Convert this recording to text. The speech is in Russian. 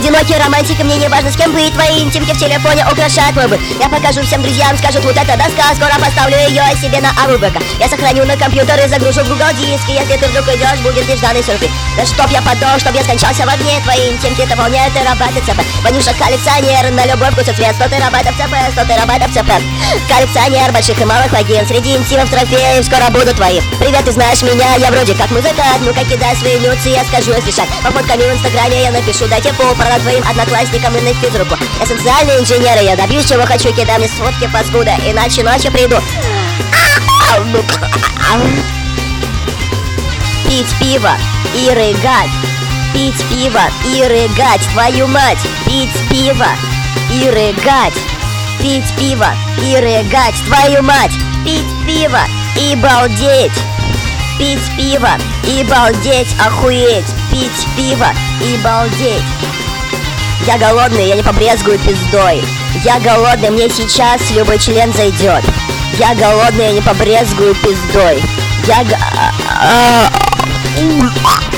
одинокий романтик, и мне не важно, с кем быть. Твои интимки в телефоне украшают мой быт. Я покажу всем друзьям, скажут, вот эта доска. Скоро поставлю ее себе на АВБК. Я сохраню на компьютер и загружу в Google Диск. И если ты вдруг идешь, будет нежданный сюрприз. Да чтоб я подох, чтоб я скончался в огне. Твои интимки дополняют терабайты ЦП. Ванюша коллекционер, на любой вкус и цвет. 100 терабайтов ЦП, 100 терабайтов ЦП. Коллекционер больших и малых вагин. Среди интимов трофеев скоро будут твои. Привет, ты знаешь меня, я вроде как музыкант. Ну-ка кидай свои нюцы, я скажу, если шаг. По фоткам в инстаграме я напишу, дайте пол про твоим одноклассникам и на физруку. Я социальный инженер, и я добьюсь чего хочу. Кидай мне сфотки паскуда, иначе ночью приду. Пить пиво и рыгать. Пить пиво и рыгать, твою мать. Пить пиво и рыгать. Пить пиво и рыгать, твою мать. Пить пиво и балдеть. Пить пиво и балдеть, охуеть. Пить пиво и балдеть. Я голодный, я не побрезгую пиздой. Я голодный, мне сейчас любой член зайдет. Я голодный, я не побрезгую пиздой. Я